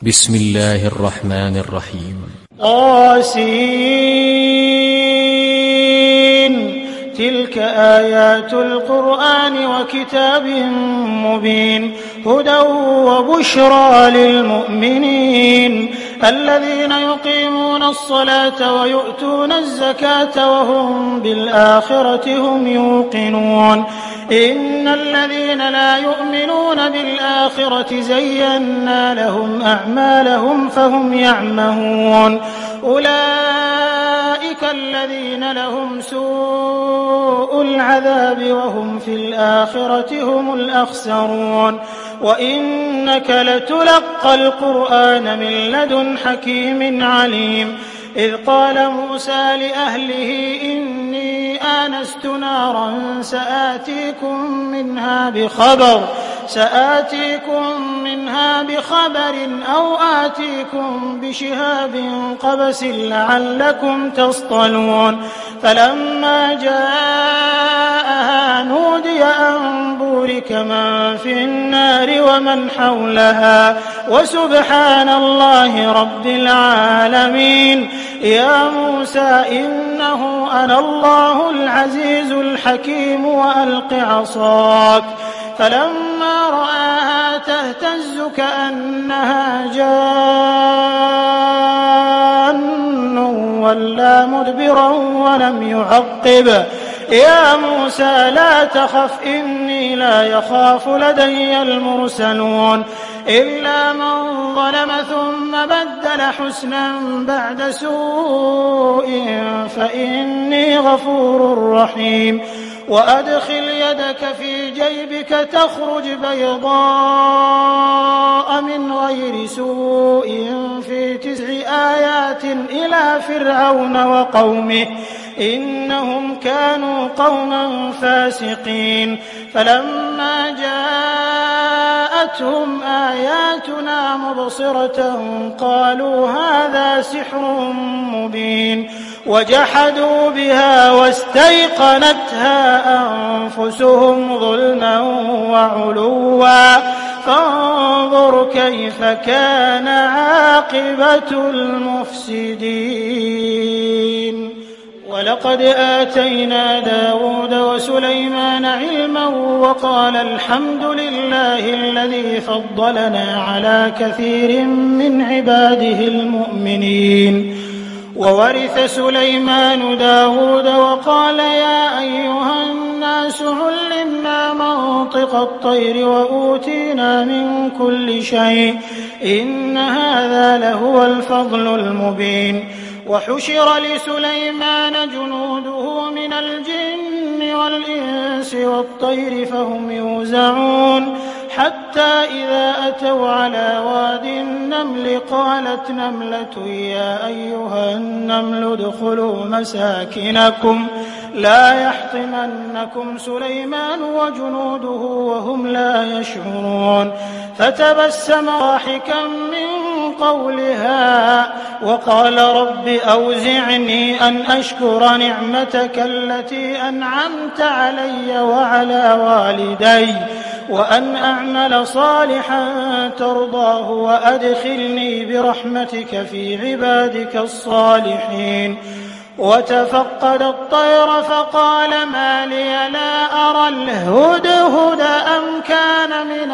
بسم الله الرحمن الرحيم. طاسين. تلك آيات القرآن وكتاب مبين هدى وبشرى للمؤمنين الذين يقيمون الصلاة ويؤتون الزكاة وهم بالآخرة هم يوقنون إن الذين لا يؤمنون بالآخرة زينا لهم أعمالهم فهم يعمهون أولئك الذين لهم سوء العذاب وهم في الآخرة هم الأخسرون وإنك لتلقى القرآن من لدن حكيم عليم إذ قال موسى لأهله إني آنست نارا سآتيكم منها بخبر أو آتيكم بشهاب قبس لعلكم تصطلون فلما جاءها نودي أن بورك من في النار ومن حولها وسبحان الله رب العالمين يا موسى إنه أنا الله العزيز الحكيم وألق عصاك فلما رآها تهتز كأنها جان ولا مدبرا ولم يعقب يا موسى لا تخف إني لا يخاف لدي المرسلون إلا من ظلم ثم بدل حسنا بعد سوء فإني غفور رحيم وأدخل يدك في جيبك تخرج بيضاء من غير سوء في 9 آيات إلى فرعون وقومه إنهم كانوا قوما فاسقين فلما جاءتهم آياتنا مبصرة قالوا هذا سحر مبين وجحدوا بها واستيقنتها أنفسهم ظلما وعلوا فانظر كيف كان عاقبة المفسدين ولقد آتينا داود وسليمان علما وقال الحمد لله الذي فضلنا على كثير من عباده المؤمنين وورث سليمان داود وقال يا أيها الناس علمنا منطق الطير وأوتينا من كل شيء إن هذا لهو الفضل المبين وحشر لسليمان جنوده من الجن والإنس والطير فهم يوزعون حتى إذا أتوا على واد النمل قالت نملة يا أيها النمل ادخلوا مساكنكم لا يحطمنكم سليمان وجنوده وهم لا يشعرون فتبسم ضاحكا من قولها وقال رب أوزعني أن أشكر نعمتك التي أنعمت علي وعلى والدي وأن أعمل صالحا ترضاه وأدخلني برحمتك في عبادك الصالحين وتفقد الطير فقال ما لي لا أرى الهدهد أم كان من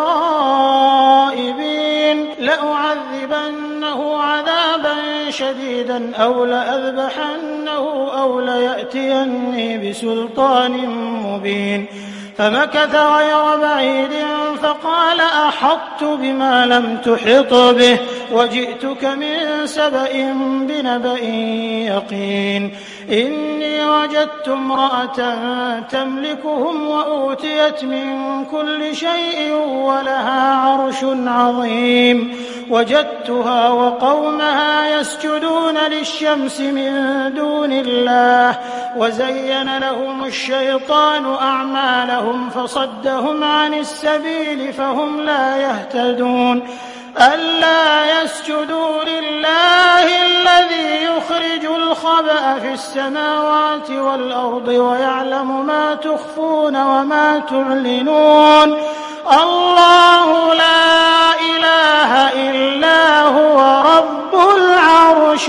الغائبين لأعذبنه عذابا شديدا أو لأذبحنه أو ليأتيني بسلطان مبين فمكث غير بعيد فقال أحطت بما لم تحط به وجئتك من سبأ بنبأ يقين إني وجدت امرأة تملكهم وأوتيت من كل شيء ولها عرش عظيم وجدتها وقومها يسجدون للشمس من دون الله وزين لهم الشيطان أعمالهم فصدهم عن السبيل فهم لا يهتدون ألا يسجدوا لله الذي يخرج الخبأ في السماوات والأرض ويعلم ما تخفون وما تعلنون الله لا إله إله إلا هو رب العرش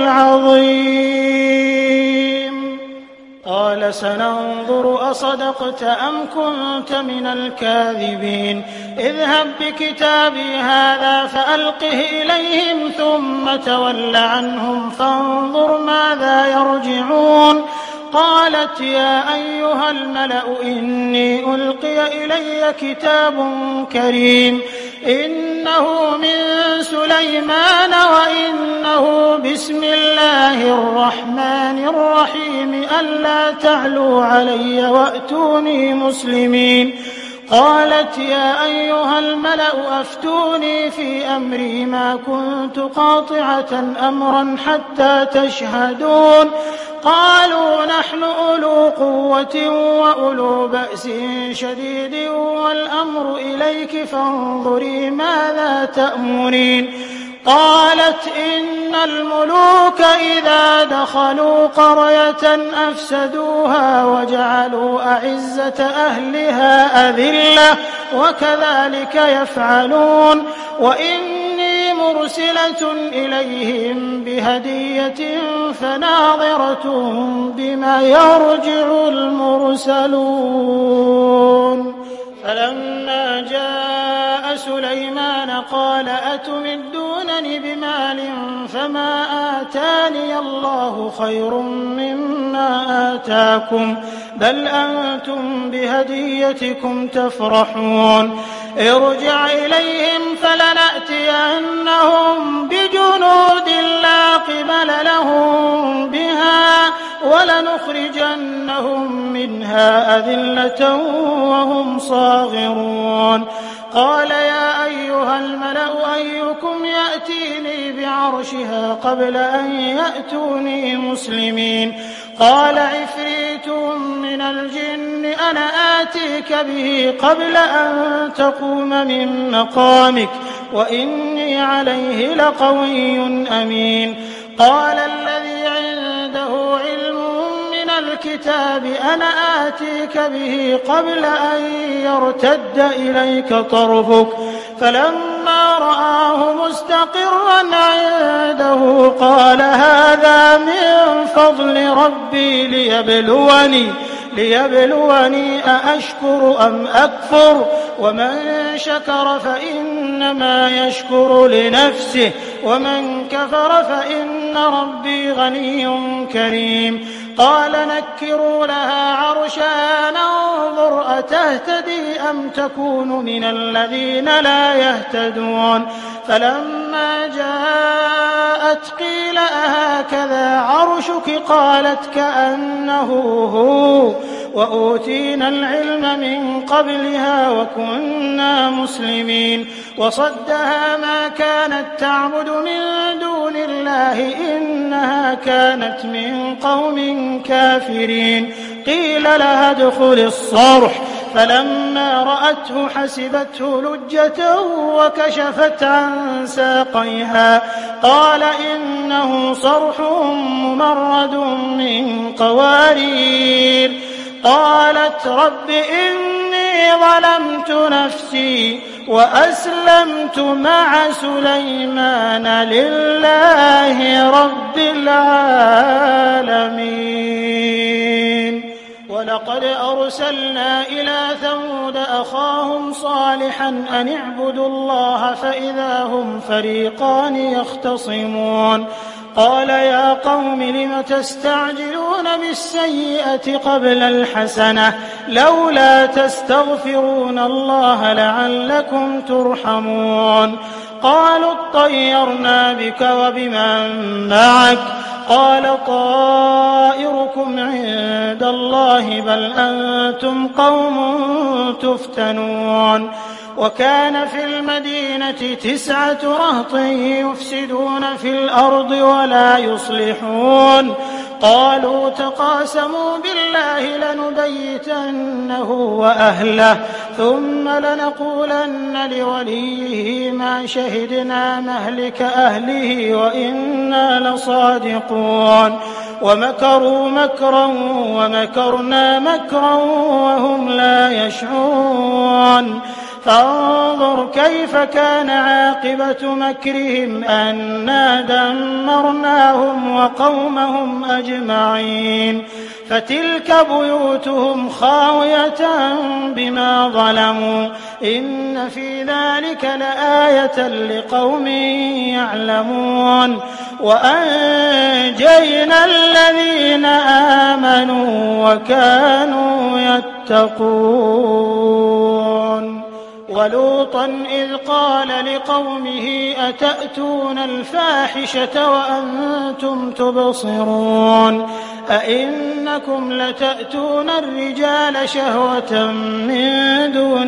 العظيم. قال سننظر أصدقت أم كنت من الكاذبين اذهب بكتابي هذا فألقه إليهم ثم تول عنهم فانظر ماذا يرجعون. قالت يا أيها الملأ إني ألقي إلي كتاب كريم إنه من سليمان وإنه بسم الله الرحمن الرحيم ألا تعلوا علي وأتوني مسلمين. قالت يا أيها الملأ أفتوني في أمري ما كنت قاطعة أمرا حتى تشهدون. قالوا نحن أولو قوة وأولو بأس شديد والأمر إليك فانظري ماذا تأمرين. قالت إن الملوك إذا دخلوا قرية أفسدوها وجعلوا أعزة أهلها أذلة وكذلك يفعلون. وإني مرسلة إليهم بهدية فناظرة بما يرجع المرسلون. فلما جاء سليمان قال أتمدونني بمال فما آتاني الله خير مما آتاكم بل أنتم بهديتكم تفرحون. ارجع إليهم فلنأتينهم بجنود لا قبل لهم بها ولنخرجنهم منها أذلة وهم صاغرون. قال يا أيها الملأ أيكم يأتيني بعرشها قبل أن يأتوني مسلمين. قال عفريت من الجن أنا آتيك به قبل أن تقوم من مقامك وإني عليه لقوي أمين. قال الذي عنده علم من الكتاب أنا آتيك به قبل أن يرتد إليك طرفك فلما رآه مستقرا عنده قال هذا من فضل ربي ليبلوني أأشكر أم أكفر ومن شكر فإنما يشكر لنفسه ومن كفر فإن ربي غني كريم. قال نكروا لها عرشها ننظر أتهتدي أم تكون من الذين لا يهتدون. فلما جاءت قيل أهكذا عرشك قالت كأنه هو وأوتينا العلم من قبلها وكنا مسلمين. وصدها ما كانت تعبد من دون الله إنها كانت من قوم كافرين. قيل لها ادخل الصرح فلما رأته حسبته لجة وكشفت عن ساقيها قال إنه صرح ممرد من قوارير. قالت رب إني ظلمت نفسي وأسلمت مع سليمان لله رب العالمين. ولقد أرسلنا إلى ثمود أخاهم صالحا أن اعبدوا الله فإذا هم فريقان يختصمون. قال يا قوم لم تستعجلون بالسيئة قبل الحسنة لولا تستغفرون الله لعلكم ترحمون. قالوا اطيرنا بك وبمن معك قال طائركم عند الله بل أنتم قوم تفتنون. وكان في المدينة 9 رهط يفسدون في الأرض ولا يصلحون. قالوا تقاسموا بالله لنبيتنه وأهله ثم لنقولن لوليه ما شهدنا مهلك أهله وإنا لصادقون. ومكروا مكرا ومكرنا مكرا وهم لا يشعرون. فانظر كيف كان عاقبة مكرهم أنا دمرناهم وقومهم أجمعين فتلك بيوتهم خاوية بما ظلموا إن في ذلك لآية لقوم يعلمون وأنجينا الذين آمنوا وكانوا يتقون ولوطا إذ قال لقومه أتأتون الفاحشة وأنتم تبصرون أئنكم لتأتون الرجال شهوة من دون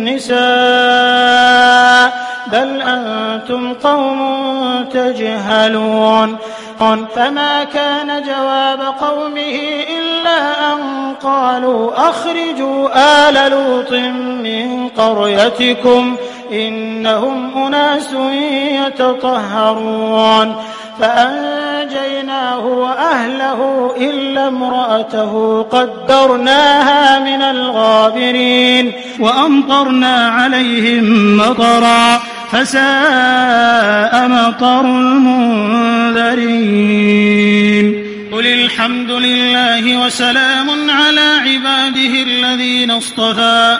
النساء بل أنتم قوم تجهلون فما كان جواب قومه إلا أن قالوا أخرجوا آل لوط من قريتكم إنهم أناس يتطهرون فأنجيناه وأهله إلا امرأته قدرناها من الغابرين وأمطرنا عليهم مطرا فساء مطر المنذرين قل الحمد لله وسلام على عباده الذين اصطفى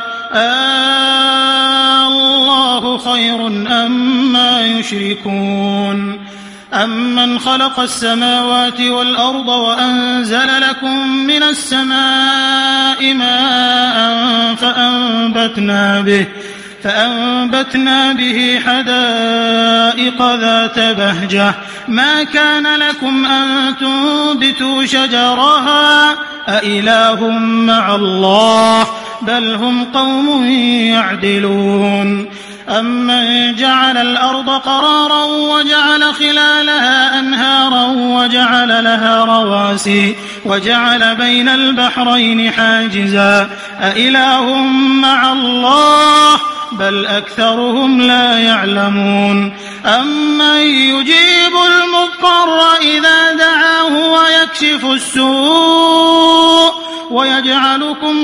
الله خير أما يشركون أمن خلق السماوات والأرض وأنزل لكم من السماء ماء فأنبتنا به حدائق ذات بهجة ما كان لكم أن تنبتوا شجرها أإله مع الله بل هم قوم يعدلون أمن جعل الأرض قرارا وجعل خلالها أنهارا وجعل لها رواسي وجعل بين البحرين حاجزا أإله مع الله بل أكثرهم لا يعلمون أمن يجيب المضطر إذا دعاه ويكشف السوء ويجعلكم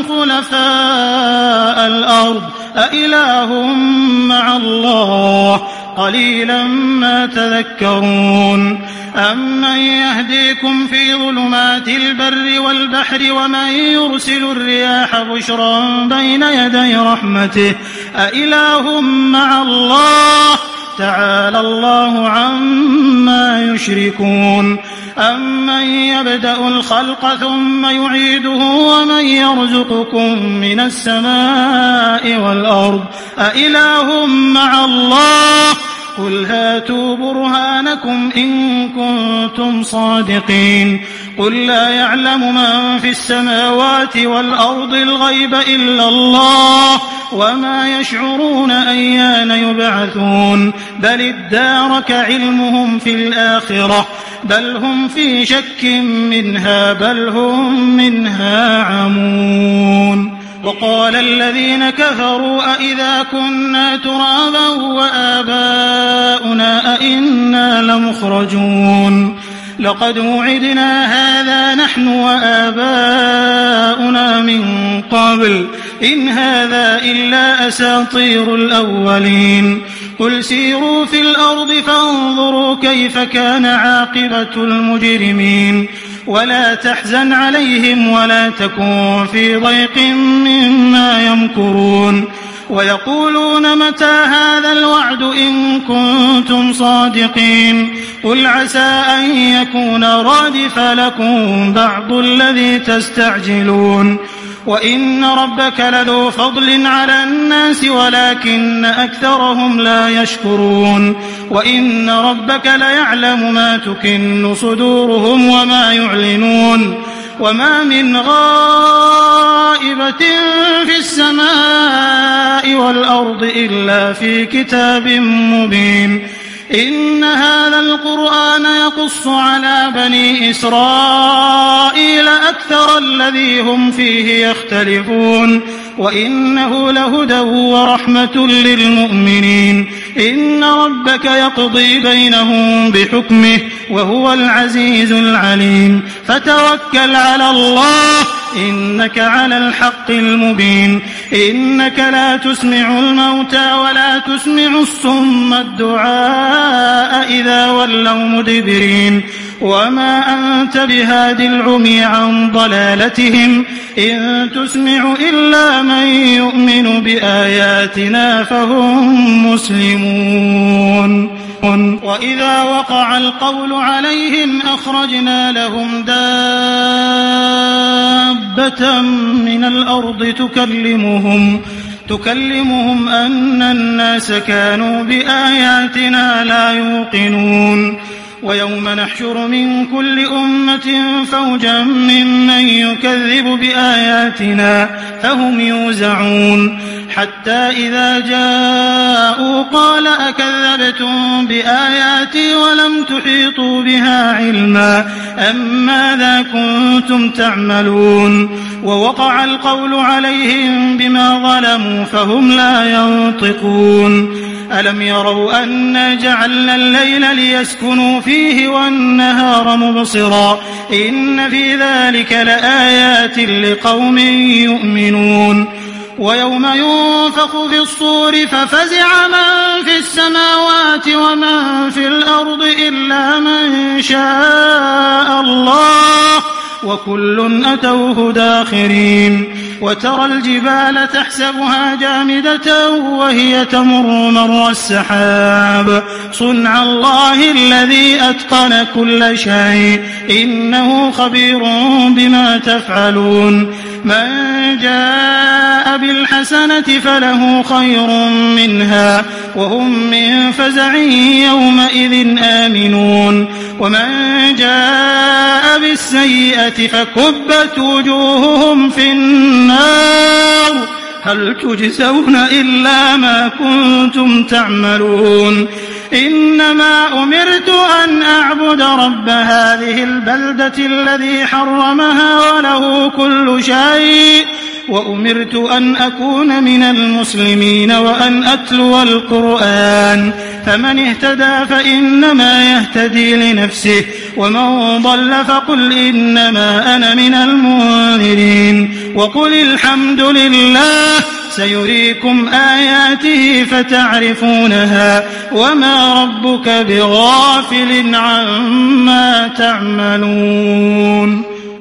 خلفاء الأرض أإله مع الله قليلا ما تذكرون أمن يهديكم في ظلمات البر والبحر ومن يرسل الرياح بشرا بين يدي رحمته أإله مع الله تعالى الله عما يشركون أمن يبدأ الخلق ثم يعيده ومن يرزقكم من السماء والأرض أإله مع الله قل هاتوا برهانكم إن كنتم صادقين قل لا يعلم من في السماوات والأرض الغيب إلا الله وما يشعرون أيان يبعثون بل ادارك علمهم في الآخرة بل هم في شك منها بل هم منها عمون وقال الذين كفروا أئذا كنا ترابا وآباؤنا أئنا لمخرجون لقد وعدنا هذا نحن وآباؤنا من قبل إن هذا إلا أساطير الأولين قل سيروا في الأرض فانظروا كيف كان عاقبة المجرمين ولا تحزن عليهم ولا تكن في ضيق مما يمكرون ويقولون متى هذا الوعد إن كنتم صادقين قل عسى أن يكون رادف لكم بعض الذي تستعجلون وإن ربك لذو فضل على الناس ولكن أكثرهم لا يشكرون وإن ربك ليعلم ما تكن صدورهم وما يعلنون وما من غائبة في السماء والأرض إلا في كتاب مبين إن هذا القرآن يقص على بني إسرائيل أكثر الذي هم فيه يختلفون وإنه لهدى ورحمة للمؤمنين. إن ربك يقضي بينهم بحكمه وهو العزيز العليم. فتوكل على الله إنك على الحق المبين. إنك لا تسمع الموتى ولا تسمع الصم الدعاء إذا ولوا مدبرين. وما أنت بهاد العمي عن ضلالتهم إن تسمع إلا من يؤمن بآياتنا فهم مسلمون. وإذا وقع القول عليهم أخرجنا لهم دابة من الأرض تكلمهم أن الناس كانوا بآياتنا لا يوقنون. ويوم نحشر من كل أمة فوجا ممن يكذب بآياتنا فهم يوزعون. حتى إذا جاءوا قال أكذبتم بآياتي ولم تحيطوا بها علما أم ماذا كنتم تعملون. ووقع القول عليهم بما ظلموا فهم لا ينطقون. ألم يروا أنا جعلنا الليل ليسكنوا فيه والنهار مبصرا إن في ذلك لآيات لقوم يؤمنون. ويوم ينفخ في الصور ففزع من في السماوات ومن في الأرض إلا من شاء الله وكل أتوه داخرين. وترى الجبال تحسبها جامدة وهي تمر مر السحاب صنع الله الذي أتقن كل شيء إنه خبير بما تفعلون. من جاء بالحسنة فله خير منها وهم من فزع يومئذ آمنون. ومن جاء بالسيئة فكبت وجوههم في النار هل تجزون إلا ما كنتم تعملون. إنما أمرت أن أعبد رب هذه البلدة الذي حرمها وله كل شيء وأمرت أن أكون من المسلمين وأن أتلو القرآن. فمن اهتدى فإنما يهتدي لنفسه ومن ضل فقل إنما أنا من المنذرين. وقل الحمد لله سيريكم آياته فتعرفونها وما ربك بغافل عما تعملون.